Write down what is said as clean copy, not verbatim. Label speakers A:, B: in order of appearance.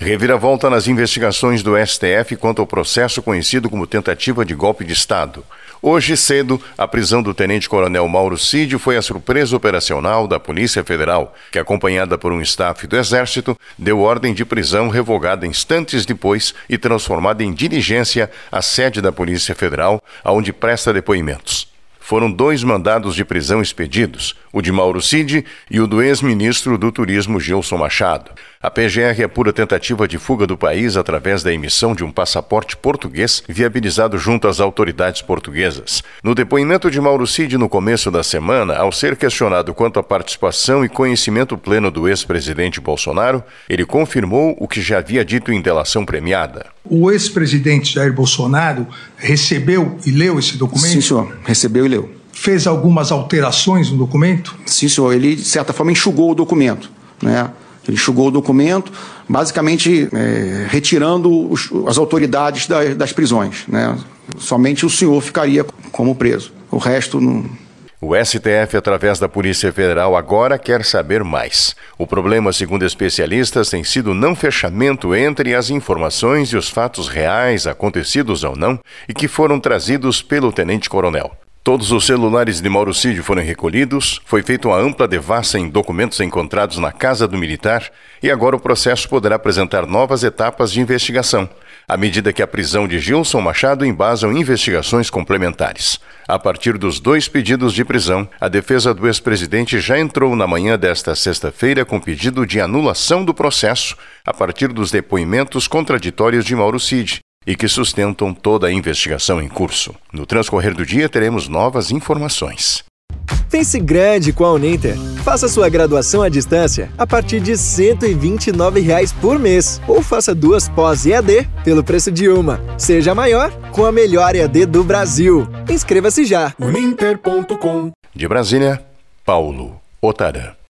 A: Reviravolta nas investigações do STF quanto ao processo conhecido como tentativa de golpe de Estado. Hoje cedo, a prisão do tenente-coronel Mauro Cid foi a surpresa operacional da Polícia Federal, que, acompanhada por um staff do Exército, deu ordem de prisão revogada instantes depois e transformada em diligência à sede da Polícia Federal, aonde presta depoimentos. Foram 2 mandados de prisão expedidos, o de Mauro Cid e o do ex-ministro do Turismo Gilson Machado. A PGR apura tentativa de fuga do país através da emissão de um passaporte português viabilizado junto às autoridades portuguesas. No depoimento de Mauro Cid no começo da semana, ao ser questionado quanto à participação e conhecimento pleno do ex-presidente Bolsonaro, ele confirmou o que já havia dito em delação premiada.
B: O ex-presidente Jair Bolsonaro recebeu e leu esse documento?
C: Sim, senhor. Recebeu e leu.
B: Fez algumas alterações no documento?
C: Sim, senhor. Ele, de certa forma, enxugou o documento, né? Ele enxugou o documento, basicamente retirando as autoridades das prisões, né? Somente o senhor ficaria como preso. O resto não...
A: O STF, através da Polícia Federal, agora quer saber mais. O problema, segundo especialistas, tem sido o não fechamento entre as informações e os fatos reais, acontecidos ou não, e que foram trazidos pelo tenente-coronel. Todos os celulares de Mauro Cid foram recolhidos, foi feita uma ampla devassa em documentos encontrados na casa do militar e agora o processo poderá apresentar novas etapas de investigação, à medida que a prisão de Gilson Machado embasam investigações complementares. A partir dos 2 pedidos de prisão, a defesa do ex-presidente já entrou na manhã desta sexta-feira com pedido de anulação do processo a partir dos depoimentos contraditórios de Mauro Cid, e que sustentam toda a investigação em curso. No transcorrer do dia, teremos novas informações.
D: Pense grande com a Uninter. Faça sua graduação à distância a partir de R$ 129,00 por mês. Ou faça 2 pós-EAD pelo preço de uma. Seja maior com a melhor EAD do Brasil. Inscreva-se já.
E: Uninter.com.
A: De Brasília, Paulo Otarã.